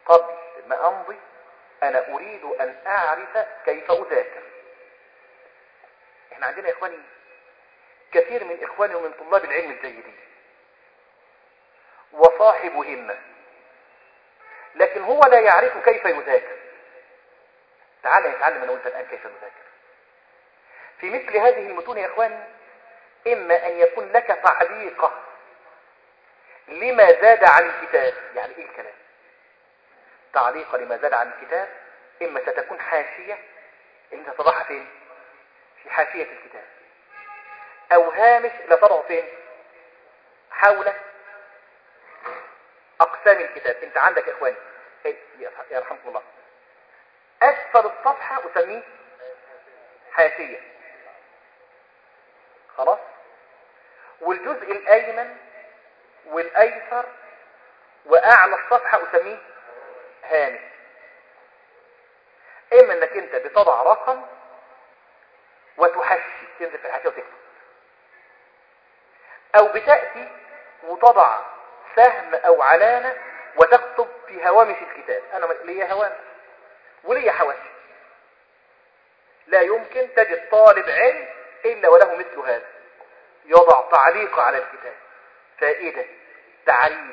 قبل ما أمضي أنا أريد أن أعرف كيف أذاكر. احنا عندنا يا إخواني كثير من إخواني ومن طلاب العلم الجيدين وصاحب همة، لكن هو لا يعرف كيف يذاكر. تعال نتعلم أنا وأنت الآن كيف نذاكر. في مثل هذه المتون يا إخواني إما أن يكون لك تعليقة لما زاد عن الكتاب. يعني إيه الكلام؟ تعليقة لما زاد عن الكتاب، إما ستكون حاشية أنت تضعها فين؟ في حاشية الكتاب، أو هامش لا تضع فين؟ حول أقسام الكتاب. أنت عندك يا إخواني يرحمكم الله أسفل الصفحة أسميه حاشية، خلاص، والجزء الأيمن والأيسر وأعلى الصفحة أسميه هامش. إما أنك أنت بتضع رقم وتحشي تنزل في الحاشية وتكتب، أو بتأتي وتضع سهم أو علامة وتكتب في هوامش الكتاب. أنا ليا هوامش وليا حواشي. لا يمكن تجد طالب علم إلا وله مثل هذا، يضع تعليق على الكتاب، فائدة، تعريف.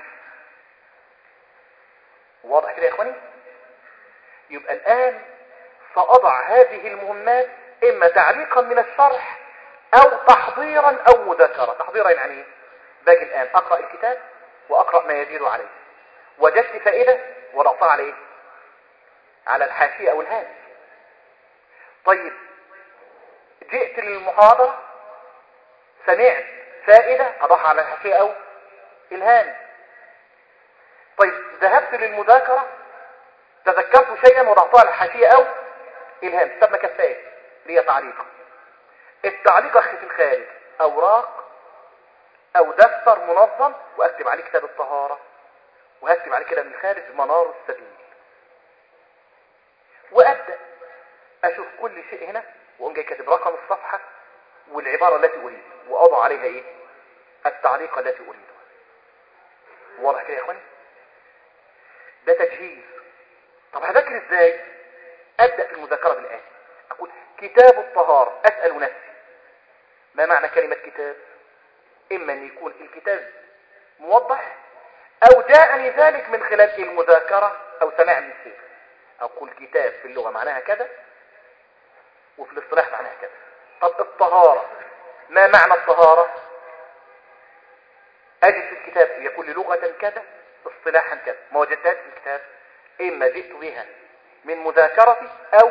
واضح كده يا إخواني؟ يبقى الآن سأضع هذه المهمات إما تعليقا من الشرح أو تحضيرا أو مذاكرة. تحضيرا يعني إيه؟ باجي الآن أقرأ الكتاب وأقرأ ما يدير عليه، وجدت فائدة وضعتها على إيه؟ على الحاشية أو الهامش. طيب جئت للمحاضرة سمعت فائدة أضعها على الحاشية أو الهامش. طيب ذهبت للمذاكرة تذكرت شيئا وضعتها على الحاشية أو الهامش. طب ما كفاية ليه تعليق. التعليق في الخارج أوراق أو دفتر منظم، وأكتب عليه كتاب الطهارة، وهكتب عليه كده من الخارج منار السبيل، وأبدأ أشوف كل شيء هنا وأقوم جاي كاتب رقم الصفحة والعبارة التي أريد وأضع عليها إيه؟ التعليق التي أريدها. واضح كده يا إخواني؟ ده تجهيز. طب هذاكر إزاي؟ أبدأ في المذاكرة بالآن. أقول كتاب الطهارة، أسأل نفسي ما معنى كلمة كتاب؟ إما أن يكون الكتاب موضح أو جاءني ذلك من خلال المذاكرة أو سماع من الشيخ. أقول كتاب في اللغة معناها كذا وفي الاصطلاح معناها كذا. طب الطهارة ما معنى الطهارة؟ أجد في الكتاب يقول لي لغة كذا اصطلاحا كذا، ما وجدتهاش في الكتاب إما جئت بها من مذاكرتي أو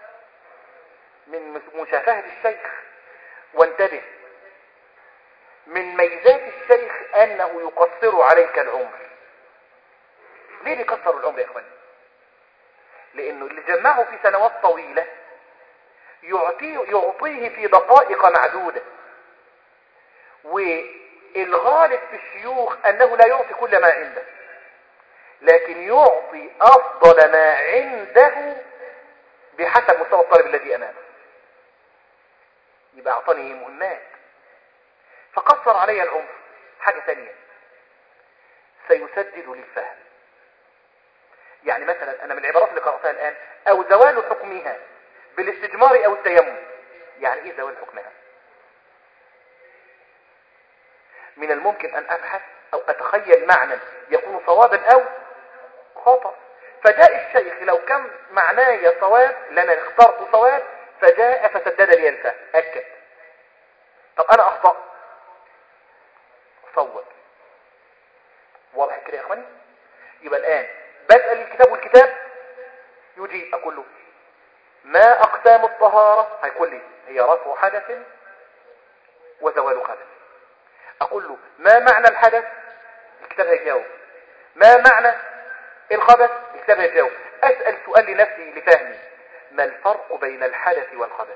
من مشافهة الشيخ. وانتبه، من ميزات الشيخ أنه يقصر عليك العمر. ليه بيقصر العمر يا إخواني؟ لأنه اللي جمعه في سنوات طويلة يعطيه في دقائق معدودة، والغالب في الشيوخ أنه لا يعطي كل ما عنده، لكن يعطي أفضل ما عنده بحسب مستوى الطالب الذي أمامه. يبقى أعطاني مهمات فقصر علي العمر. حاجة ثانية، سيسدد للفهم. يعني مثلا أنا من العبارات اللي قرأتها الآن أو زوال حكمها بالاستجمار أو التيمم. يعني إيه زوال حكمها؟ من الممكن أن أبحث أو أتخيل معنى يكون صوابا أو خطأ، فجاء الشيخ لو كان معناي صواب لأنا اخترت صواب فجاء فسدد لي الفهم. أكد. طب أنا أخطأ صوب. واضح كده يا أخواني؟ يبقى الآن بسأل الكتاب والكتاب يجيب. أقول له ما أقسام الطهارة؟ هيقول لي هي رفع حدث وزوال خبث. أقول له ما معنى الحدث؟ الكتاب هيجاوب. ما معنى الخبث؟ الكتاب هيجاوب. أسأل سؤال لنفسي لفهمي، ما الفرق بين الحدث والخبث؟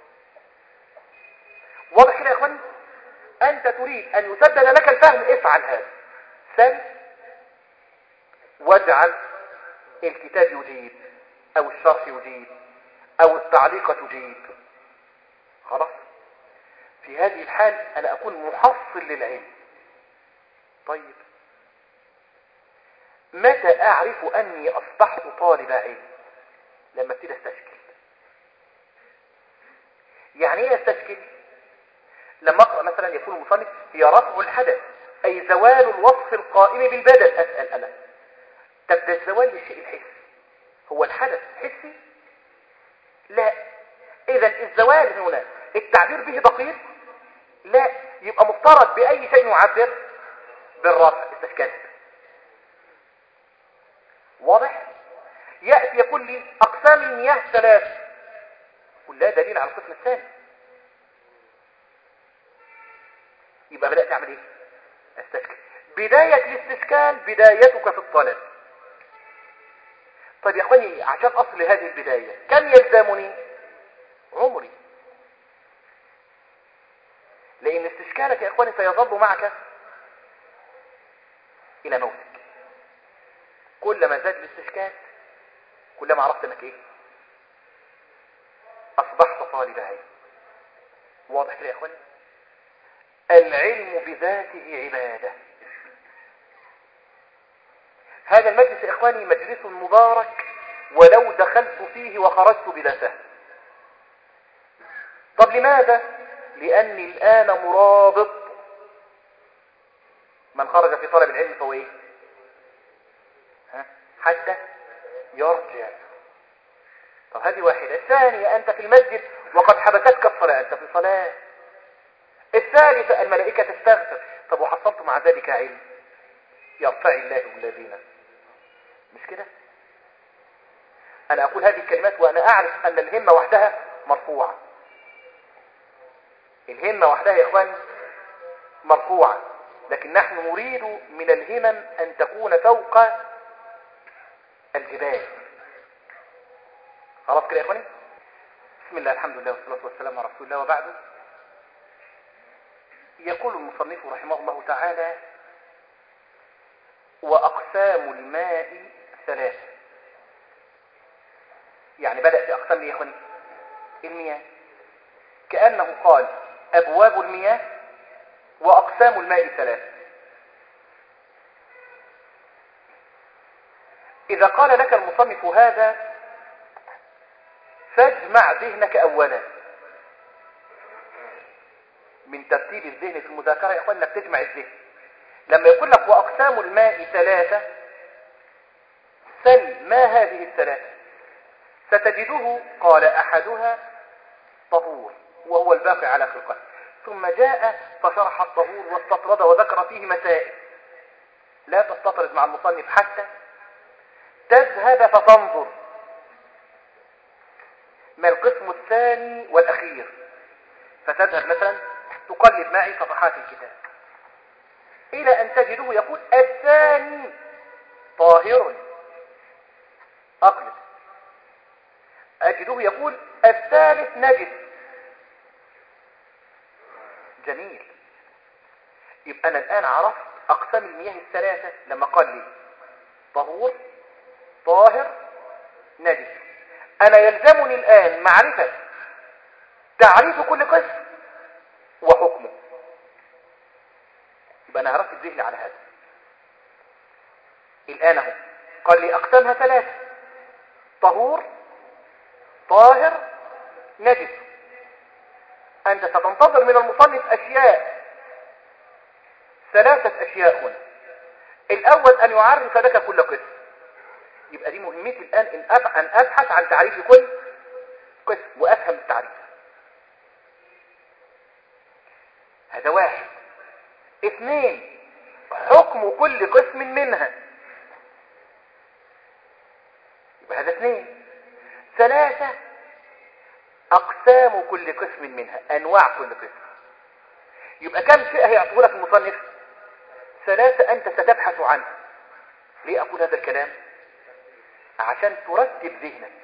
واضح كده يا أخواني؟ أنت تريد أن يسدد لك الفهم، افعل هذا. سل واجعل الكتاب يجيب أو الشرح يجيب أو التعليق تجيب. خلاص؟ في هذه الحال أنا أكون محصل للعلم. طيب متى أعرف أني أصبحت طالب علم؟ لما ابتدي استشكل. يعني ايه استشكل؟ لما اقرأ مثلا يقول المصنف هي رفع الحدث أي زوال الوصف القائم بالبدن. أسأل أنا، طب ده الزوال للشيء الحسي، هو الحدث حسي؟ لا. إذا الزوال هنا التعبير به دقيق؟ لا. يبقى مفترض بأي شيء يعبر؟ بالرفع. استشكلت. واضح؟ يأتي يقول لي أقسام المياه ثلاث، قل لا دليل على القسم الثاني. يبقى بدأت أعمل إيه؟ استشكل. بداية الاستشكال بدايتك في الطلب. طيب يا أخواني، عشان أصل هذه البداية كم يلزمني؟ عمري. لأن استشكالك يا أخواني سيظل معك إلى موتك. كلما زاد الاستشكال كلما عرفت أنك إيه؟ أصبحت طالب علم. واضح كده يا أخواني؟ العلم بذاته عبادة. هذا المجلس يا إخواني مجلس مبارك ولو دخلت فيه وخرجت بلا سهل. طب لماذا؟ لأني الآن مرابط. من خرج في طلب العلم فهو إيه؟ حتى يرجع. طب هذه واحدة. الثانية، أنت في المسجد وقد حبستك الصلاة، أنت في صلاة. الثالثة، الملائكة تستغفر. طب وحصلت مع ذلك علم؟ يرفع الله الذين. مش كده؟ أنا أقول هذه الكلمات وأنا أعرف أن الهمة وحدها مرفوعة. الهمة وحدها يا إخوان مرفوعة، لكن نحن نريد من الهمم أن تكون فوق الجبال. خلاص كده يا إخواني؟ بسم الله، الحمد لله والصلاة والسلام على رسول الله، وبعد. يقول المصنف رحمه الله تعالى: وأقسام الماء ثلاثة. يعني بدأ في أقسام يا إخواني المياه، كأنه قال أبواب المياه وأقسام الماء ثلاثة. إذا قال لك المصنف هذا فاجمع ذهنك أولا. من ترتيب الذهن في المذاكرة يا أخوان انك تجمع الذهن. لما يقول لك وأقسام الماء ثلاثة، سل ما هذه الثلاثة؟ ستجده قال أحدها طهور وهو الباقي على خلقه، ثم جاء فشرح الطهور واستطرد وذكر فيه مسائل. لا تستطرد مع المصنف حتى تذهب فتنظر ما القسم الثاني والأخير، فتذهب مثلا تقلب معي صفحات الكتاب إلى أن تجده يقول الثاني طاهر. أقلب أجده يقول الثالث نجس. جميل. يبقى أنا الآن عرفت أقسام المياه الثلاثة لما قال لي طهور طاهر نجس. أنا يلزمني الآن معرفة تعريف كل قسم وحكمه. يبقى أنا عرفت الذهن على هذا. الآن هو قال لي أقسامها ثلاثة: طهور طاهر نجس. أنت ستنتظر من المصنف أشياء، ثلاثة أشياء هنا. الأول أن يعرف لك كل قسم. يبقى دي مهمتي الآن أن أبحث عن تعريف كل قسم وأفهم التعريف. هذا واحد. اثنين، حكم كل قسم منها. يبقى هذا اثنين. ثلاثة، أقسام كل قسم منها، أنواع كل قسم. يبقى كم شيء هيعطيه لك المصنف؟ ثلاثة أنت ستبحث عنه. ليه أقول هذا الكلام؟ عشان ترتب ذهنك.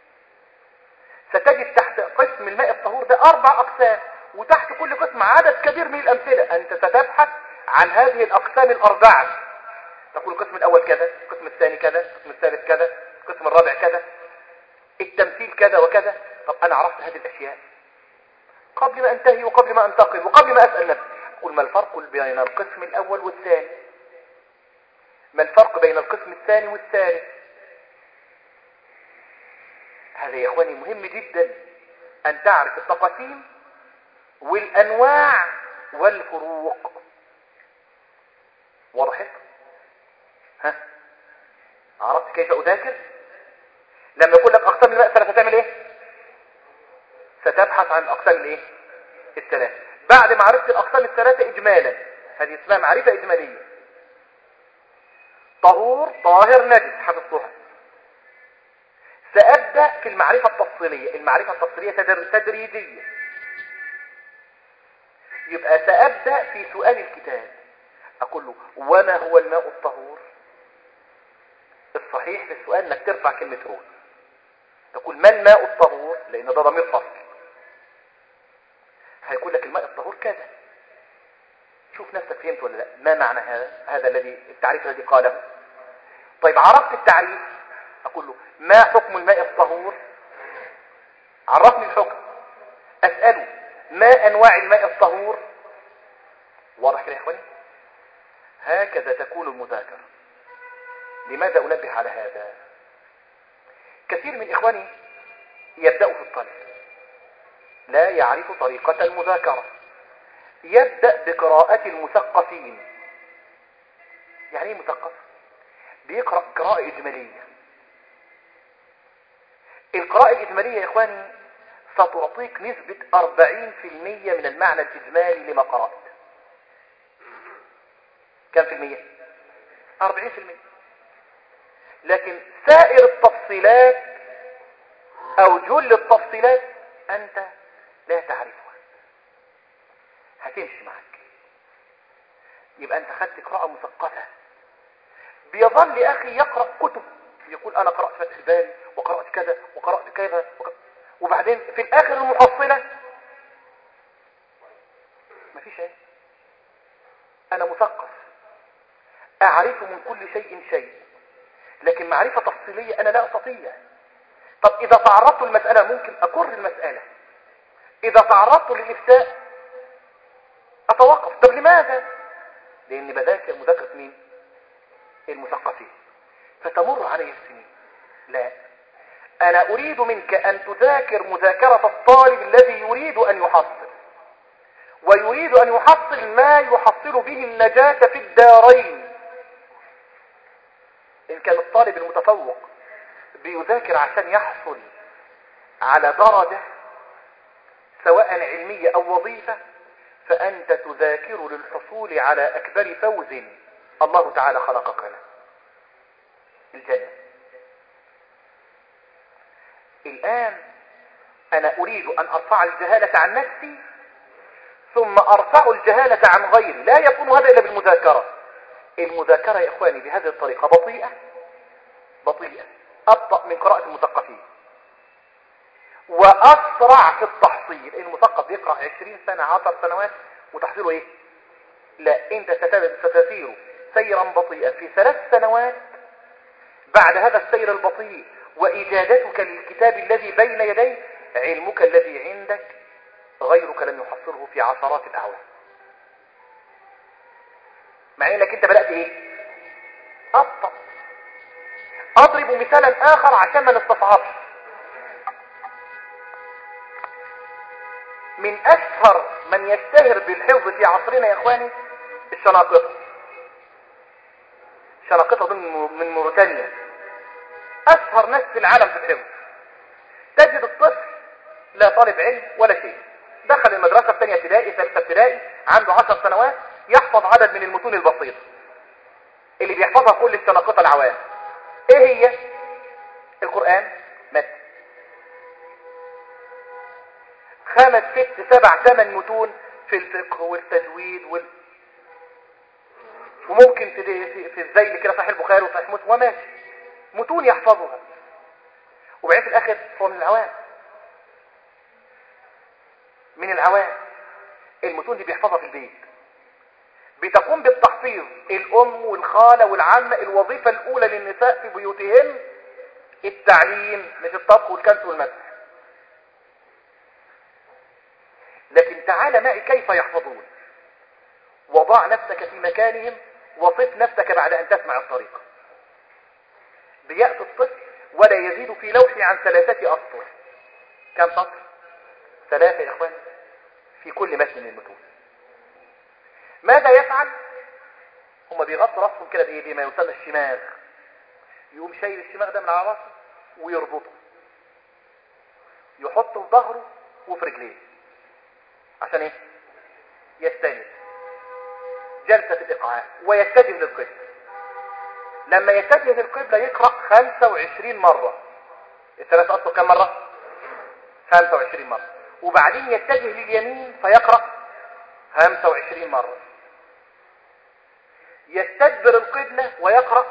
ستجد تحت قسم الماء الطهور ده 4 أقسام، وتحت كل قسم عدد كبير من الأمثلة. أنت ستبحث عن هذه الأقسام ال4. تقول القسم الأول كذا، القسم الثاني كذا، القسم الثالث كذا، القسم الرابع كذا، التمثيل كذا وكذا. طب أنا عرفت هذه الأشياء قبل ما أنتهي وقبل ما أنتقل وقبل ما أسأل نفسي، أقول ما الفرق بين القسم الأول والثاني؟ ما الفرق بين القسم الثاني والثالث؟ هذا يا اخواني مهم جدا ان تعرف التقاسيم والانواع والفروق. وضحت؟ ها، عرفت كيف اذاكر؟ لما يقول لك اقسام الماء الثلاثه هتعمل ايه؟ ستبحث عن الاقسام الايه؟ الثلاثه. بعد معرفه الاقسام الثلاثه اجمالا، هذه اسمها معرفه اجماليه. طهور، طاهر، نجس، حفظتها. سأبدأ في المعرفة التفصيلية. المعرفة التفصيلية تدريجية. يبقى سأبدأ في سؤال الكتاب، أقول له وما هو الماء الطهور؟ الصحيح في السؤال انك ترفع كلمة هو، تقول ما الماء الطهور، لان ده ضمير فصل. هيقول لك الماء الطهور كذا. شوف نفسك فهمت ولا لا؟ ما معنى هذا الذي التعريف الذي قاله؟ طيب عرفت التعريف، اقول له ما حكم الماء الطهور؟ عرفني الحكم. اسأله ما انواع الماء الطهور؟ واضح كده يا اخواني؟ هكذا تكون المذاكرة. لماذا انبه على هذا؟ كثير من اخواني يبدأ في الطلب لا يعرف طريقة المذاكرة، يبدأ بقراءة المثقفين. يعني ايه مثقف؟ بيقرأ قراءة إجمالية. القراءة الإجمالية يا إخواني ستعطيك نسبة 40% من المعنى الإجمالي لما قرأت. كم في المية؟ 40%. لكن سائر التفصيلات أو جل التفصيلات أنت لا تعرفها، هتمشي معك. يبقى أنت خدت قراءة مثقفة. بيظل أخي يقرأ كتب، يقول أنا قرأت فتح الباري وقرأت كذا وقرأت كذا وبعدين في الآخر المحصلة مفيش شيء. أنا مثقف، أعرف من كل شيء شيء، لكن معرفة تفصيلية أنا لا أستطيع. طب إذا تعرضت للمسألة ممكن أكر المسألة، إذا تعرضت للإفتاء أتوقف. طب لماذا؟ لأني بذاكر مذاكرة مين؟ المثقفين. فتمر علي السنين. لا، أنا أريد منك أن تذاكر مذاكرة الطالب الذي يريد أن يحصل، ويريد أن يحصل ما يحصل به النجاة في الدارين. إن كان الطالب المتفوق بيذاكر عشان يحصل على درجة سواء علمية أو وظيفة، فأنت تذاكر للحصول على أكبر فوز الله تعالى خلقك له، الجنة. الآن أنا أريد أن أرفع الجهالة عن نفسي ثم أرفع الجهالة عن غيري. لا يكون هذا إلا بالمذاكرة. المذاكرة يا إخواني بهذه الطريقة بطيئة أبطأ من قراءة المثقفين، وأسرع في التحصيل. المثقف يقرأ 20 سنة 10 سنوات وتحصيله إيه؟ لا، أنت ستسير سيرا بطيئا في 3 سنوات. بعد هذا السير البطيء وإجادتك للكتاب الذي بين يديك، علمك الذي عندك غيرك لم يحصله في عشرات الأعوام، مع انك انت بدأت ايه؟ أبطأ. اضرب مثالا اخر عشان ما نستصعبش. من اشهر من يشتهر بالحفظ في عصرنا يا اخواني الشناقطة. الشناقطة دول من موريتانيا، اشهر ناس في العالم في الحفظ. تجد الطفل لا طالب علم ولا شيء، دخل المدرسة في ثانية ابتدائي ثالثة ابتدائي، عنده 10 سنوات، يحفظ عدد من المتون البسيطة اللي بيحفظها كل الشناقطة العوام. ايه هي؟ القرآن متن 5 6 7 8 متون في الفقه والتجويد وممكن في الزيل كده صحيح البخاري وصحيح مسلم وماشي، متون يحفظها. وبعدين في الاخر هو من العوام. المتون دي بيحفظها في البيت، بتقوم بالتحفيظ الام والخالة والعمة. الوظيفة الاولى للنساء في بيوتهن التعليم، مش الطبخ والكنس والمسح. لكن تعال معي كيف يحفظون. وضع نفسك في مكانهم وصف نفسك بعد أن تسمع الطريقة. بيأتي الطفل ولا يزيد في لوحه عن 3 أسطر. كم سطر؟ 3 يا إخوان في كل متن من المتون. ماذا يفعل؟ هم بيغطوا راسهم كده بما يسمى الشماغ. يقوم شايل الشماغ ده من على راسه ويربطه، يحطه في ظهره وفي رجليه. عشان ايه؟ يستند جلسة الإقعاء ويتجه للقبلة. لما يتجه للقبلة يقرأ 25 مرة. ال3 أسطر كم مرة؟ 25 مرة. وبعدين يتجه لليمين فيقرأ 25 مرة. يستدبر القبلة ويقرأ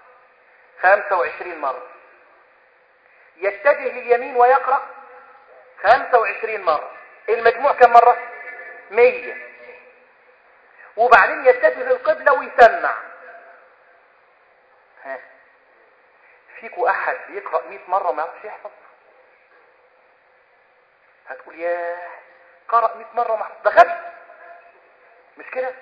25 مرة. يتجه لليمين ويقرأ 25 مرة. المجموع كم مرة؟ 100. وبعدين يتجه للقبلة ويسمع. ها فيكو أحد بيقرأ 100 مرة وما يعرفش يحفظ؟ هتقول ياه قرأ 100 مرة وما يحفظ، ده غبي. مش كده؟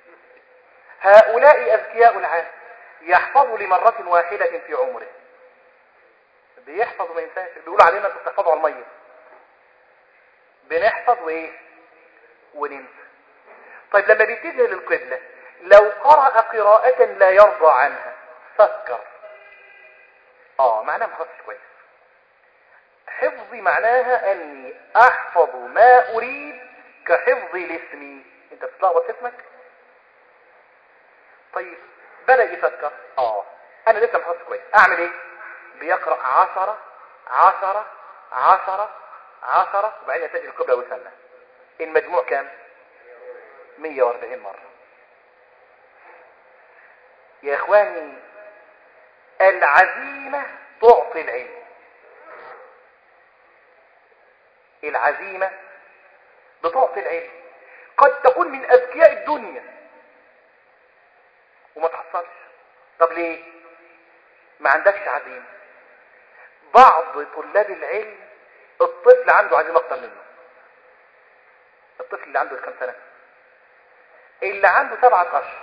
هؤلاء أذكياء العالم يحفظوا لمرة واحدة في عمره. بيحفظ وما ينساش. بيقولوا علينا انتوا بتحفظوا على المية. بنحفظ وايه وننسى. طيب لما بيتجه للقبلة لو قرأ قراءة لا يرضى عنها فكر معناها ما حفظش كويس. حفظي معناها اني احفظ ما اريد كحفظي لاسمي. انت بتتلخبط في اسمك. طيب بدأ يفكر انا لسه ما حفظش كويس، اعمل ايه؟ بيقرأ 10 10 10 10 وبعدين يتجه القبلة ويسمع. المجموع كام؟ 140 مرة. يا اخواني العزيمة تعطي العلم. العزيمة بتعطي العلم. قد تكون من اذكياء الدنيا وما تحصلش. طب ليه؟ ما عندكش عزيمة. بعض طلاب العلم الطفل عنده عزيمة اكتر منه. الطفل اللي عنده كم سنة؟ اللي عنده 7 أشهر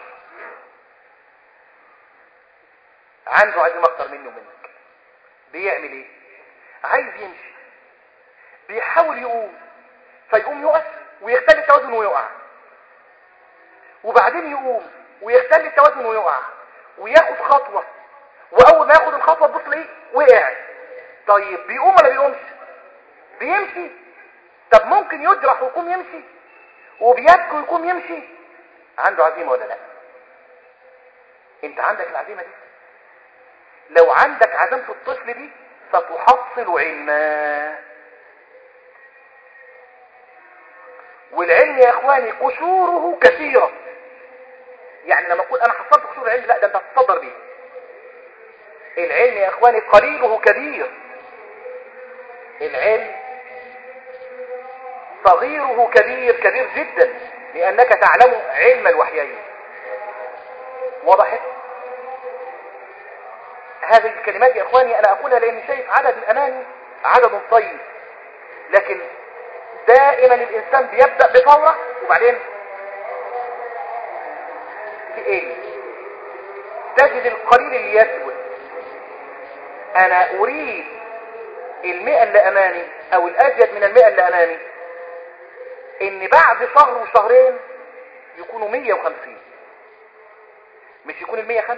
عنده عزيمة اكتر منه ومنك. بيعمل ايه؟ عايز يمشي، بيحاول يقوم، فيقوم يقف ويختل التوازن ويقع، وبعدين يقوم ويختل التوازن ويقع، وياخد خطوة، واول ما ياخد الخطوة تبص ليه وقع. طيب بيقوم ولا بيقومش؟ بيمشي. طب ممكن يجرح ويقوم يمشي، وبيبكي ويقوم يمشي. عنده عزيمة ولا لا؟ انت عندك العزيمة دي؟ لو عندك عزيمة الطفل دي ستحصل علما. والعلم يا اخواني قشوره كثيرة. يعني لما اقول انا حصلت قشور العلم، لا ده انت هتتصدر بيه. العلم يا اخواني قليله كبير. العلم صغيره كبير، كبير جدا، لانك تعلم علم الوحيين. وضحت؟ هذه الكلمات يا اخواني انا اقولها لاني شايف عدد الاماني عدد طيب، لكن دائما الانسان بيبدأ بفورة وبعدين تقل. تجد القليل اللي يثبت. انا اريد 100 اللي امامي او الازيد من 100 اللي امامي ان بعد شهر وشهرين يكونوا 150، مش يكون 105.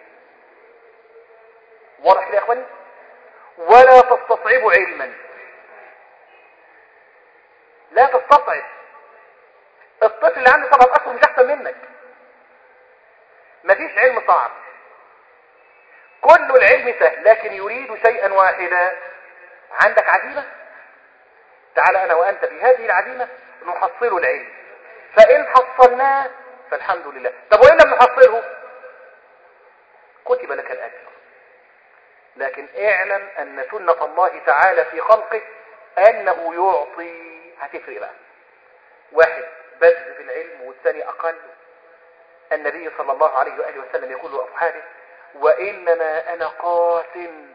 واضح كده يا اخواني؟ ولا تستصعبوا علما. لا تستصعب. الطفل اللي عنده 7 أشهر مش احسن منك. مفيش علم صعب، كل العلم سهل، لكن يريد شيئا واحدا. عندك عزيمة؟ تعال انا وانت بهذه العزيمة نحصل العلم، فان حصلناه فالحمد لله. طب وان لم نحصله كتب لك الاجر. لكن اعلم ان سنة الله تعالى في خلقه انه يعطي. هتفرق بقى، واحد بذل في العلم والثاني اقل. النبي صلى الله عليه وآله وسلم يقول لأصحابه وإنما أنا قاسم.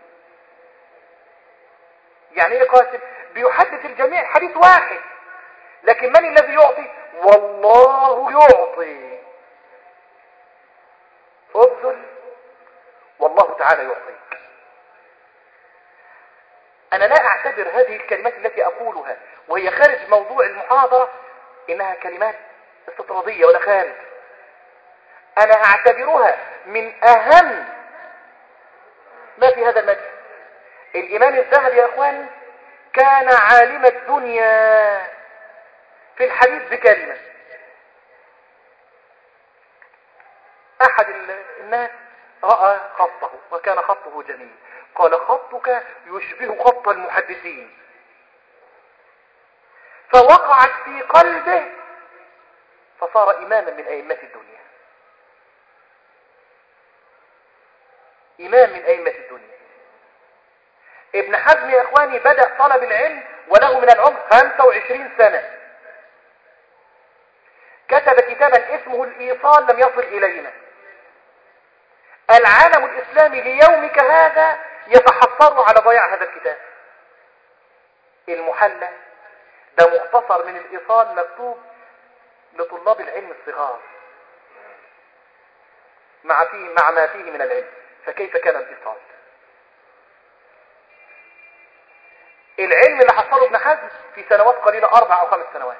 يعني ايه قاسم؟ بيحدث الجميع حديث واحد، لكن من الذي يعطي؟ والله يعطي. وتعالى يعطيك. أنا لا أعتبر هذه الكلمات التي أقولها وهي خارج موضوع المحاضرة إنها كلمات استطرادية ولا خارج. أنا أعتبرها من أهم ما في هذا المجلس. الإمام الذهبي يا أخواني كان عالم الدنيا في الحديث بكلمة. أحد الناس رأى خطه وكان خطه جميل، قال: خطك يشبه خط المحدثين. فوقعت في قلبه فصار إماما من أئمة الدنيا، إمام من أئمة الدنيا. ابن حزم يا إخواني بدأ طلب العلم وله من العمر 25 سنة. كتب كتابا اسمه الإيصال لم يصل إلينا. العالم الإسلامي ليومك هذا يتحسر على ضياع هذا الكتاب. المحلى ده مختصر من الإيصال مكتوب لطلاب العلم الصغار مع ما فيه من العلم. فكيف كان الإيصال؟ العلم اللي حصله ابن حزم في سنوات قليلة 4 أو 5 سنوات.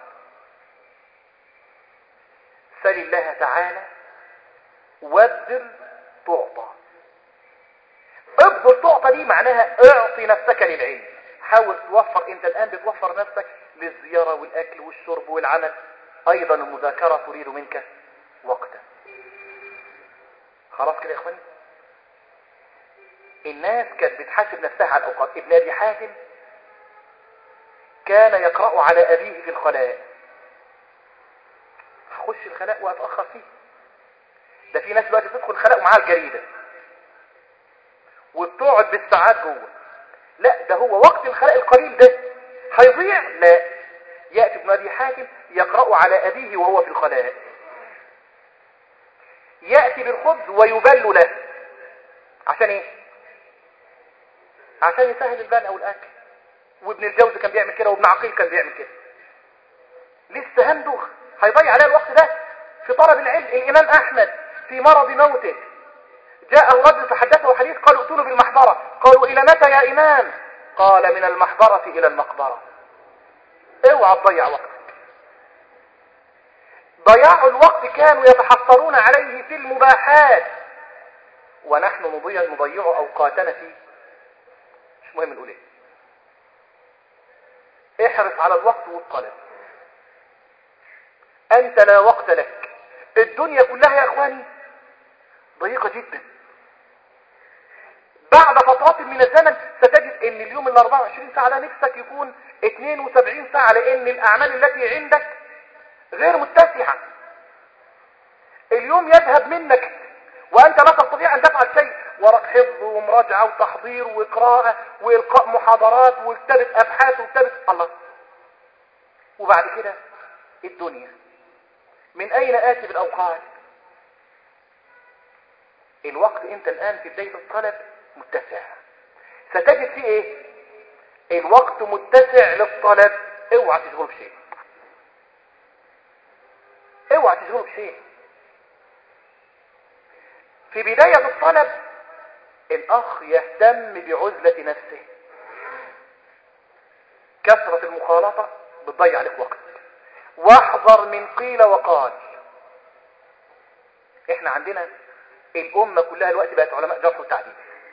سل الله تعالى وابذل تعطى. ابذل تعطى دي معناها اعطي نفسك للعلم. حاول توفر، انت الآن بتوفر نفسك للزيارة والأكل والشرب والعمل، أيضا المذاكرة تريد منك وقتا. خلاص كده يا اخواني؟ الناس كانت بتحاسب نفسها على الأوقات. ابن أبي حاتم كان يقرأ على أبيه في الخلاء. هخش الخلاء وأتأخر فيه. ده في ناس دلوقتي تدخل الخلاء ومعاها الجريدة وبتقعد بالساعات جوه. لا، ده هو وقت الخلاء القليل ده هيضيع. لا، يأتي ابن أبي حاتم يقرأ على أبيه وهو في الخلاء، يأتي بالخبز ويبل له. عشان ايه؟ عشان يسهل البال او الاكل. وابن الجوزي كان بيعمل كده، وابن عقيل كان بيعمل كده. لسه همدغ هيضيع عليه الوقت ده في طلب العلم. الامام احمد في مرض موته جاءه رجل تحدثه حديث، قالوا ائتوا بالمحبرة. قالوا: الى متى يا امام؟ قال: من المحبرة الى المقبرة. اوعى تضيع وقتك. ضياع الوقت كانوا يتحصرون عليه في المباحات، ونحن نضيع اوقاتنا في مش مهم نقول ايه. احرص على الوقت والطلب. انت لا وقت لك. الدنيا كلها يا اخواني ضيقة جدا. بعد فترات من الزمن ستجد ان اليوم ال 24 ساعة ده نفسك يكون 72 ساعة، لان الاعمال التي عندك غير متسعة. اليوم يذهب منك وانت لا تستطيع ان تفعل شيء، وراء حفظ ومراجعة وتحضير وقراءة والقاء محاضرات وكتابة ابحاث وكتابة الله. وبعد كده الدنيا من اين اتي بالاوقات؟ الوقت انت الان في بداية الطلب متسع. ستجد فيه ايه؟ الوقت متسع للطلب. اوعى تشغله بشيء. اوعى تشغله بشيء. في بداية الطلب الاخ يهتم بعزلة نفسه. كثرة المخالطة بتضيع عليك وقت. واحذر من قيل وقال. احنا عندنا الامة كلها الوقت بقت علماء جرح وتعديل.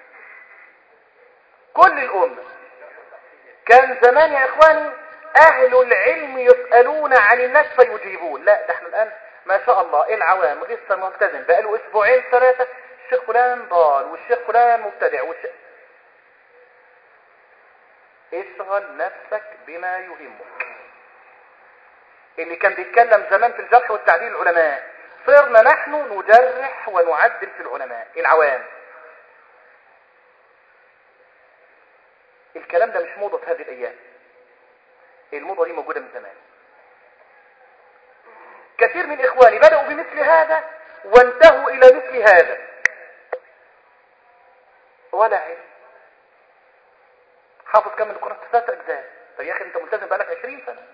كل الامة. كان زمان يا اخواني اهل العلم يسألون عن الناس فيجيبون. لا، ده احنا الان ما شاء الله العوام لسه ملتزم بقاله اسبوعين 3، الشيخ فلان ضال والشيخ فلان مبتدع اشغل نفسك بما يهمك. اللي كان بيتكلم زمان في الجرح والتعديل العلماء، صرنا نحن نجرح ونعدل في العلماء العوام. الكلام ده مش موضة هذه الايام. الموضة دي موجودة من زمان. كثير من اخواني بدأوا بمثل هذا وانتهوا الى مثل هذا ولا علم. حافظ كم من القرآن؟ 3 اجزاء. طب يا اخي انت ملتزم بقالك 20 سنة.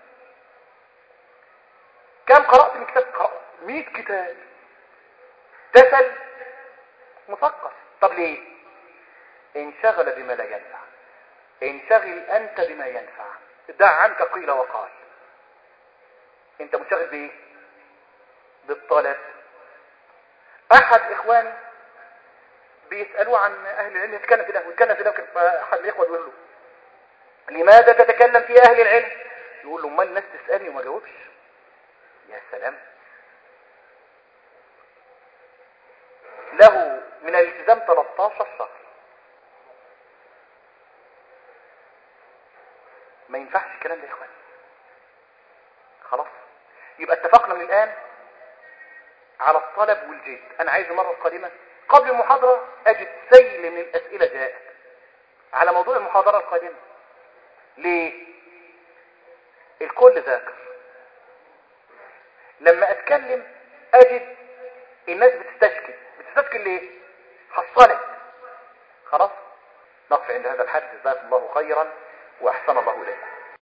كم قرأت من كتاب؟ قرأت 100 كتاب. تسل مثقف. طب ليه؟ انشغل بما لا ينفع. انشغل أنت بما ينفع، دع عنك قيل وقال. انت منشغل بايه؟ بالطلب. احد اخواني بيسألوه عن اهل العلم، يتكلم في ده فاحد الاخوة يقول له لماذا تتكلم في اهل العلم؟ يقول له ما الناس تسألني وما جاوبش. يا سلام، له من الالتزام 13 شهر. ما ينفعش الكلام ده يا اخوان. خلاص، يبقى اتفقنا من الان على الطلب والجد. انا عايز المره القادمه قبل المحاضره اجد سيل من الاسئله جاءت على موضوع المحاضره القادمه. ليه؟ الكل ذاكر. لما اتكلم اجد الناس بتستشكل ليه؟ حصلت. خلاص، نقف عند هذا الحد. جزاكم الله خيرا واحسن الله